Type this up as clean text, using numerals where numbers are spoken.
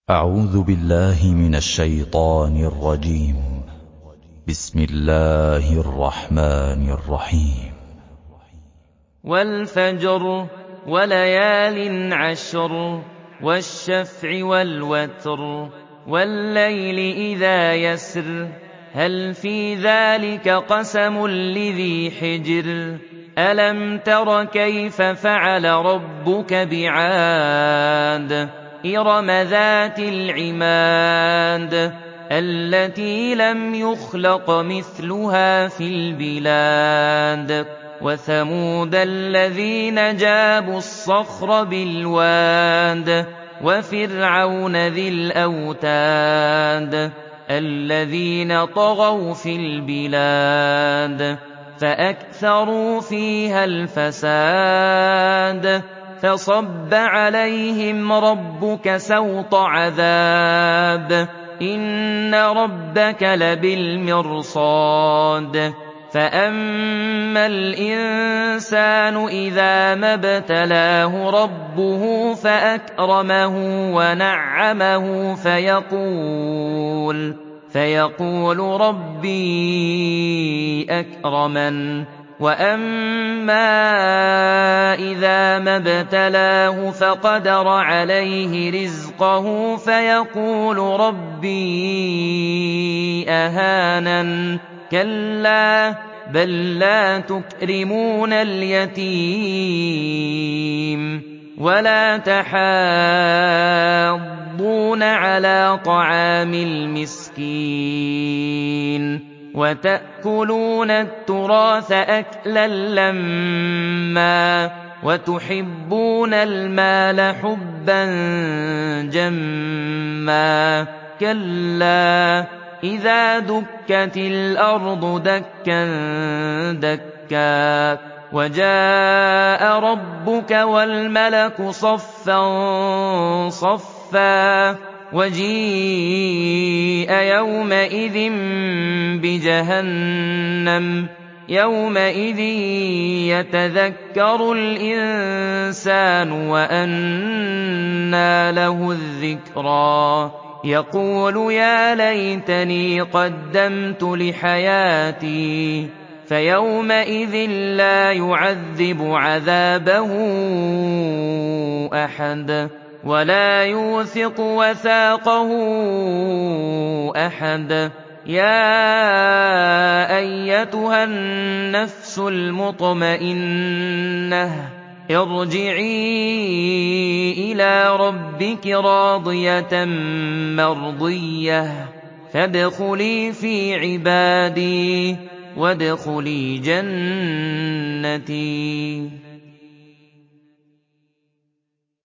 أعوذ بالله من الشيطان الرجيم. بسم الله الرحمن الرحيم. والفجر وليال عشر والشفع والوتر والليل إذا يسر هل في ذلك قسم لذي حجر ألم تر كيف فعل ربك بعاد إرم ذات العماد التي لم يخلق مثلها في البلاد وثمود الذين جابوا الصخر بالواد وفرعون ذي الأوتاد الذين طغوا في البلاد فأكثروا فيها الفساد فصب عليهم ربك سوط عذاب إن ربك لبالمرصاد فأما الإنسان إذا ما ابتلاه ربه فأكرمه ونعمه فيقول ربي أكرمن وأما إذا ما ابتلاه فقدر عليه رزقه فيقول ربي أهانن كلا بل لا تكرمون اليتيم ولا تحاضون على طعام المسكين وتأكلون التراث أكلا لما وتحبون المال حبا جما كلا إذا دكت الأرض دكا دكا وجاء ربك والملك صفا صفا وجيء يومئذ بجهنم يومئذ يتذكر الإنسان وأنى له الذكرى يقول يا ليتني قدمت لحياتي فيومئذ لا يعذب عذابه أحد ولا يوثق وثاقه أحد يا أيتها النفس المطمئنة ارجعي إلى ربك راضية مرضية فادخلي في عبادي وادخلي جنتي.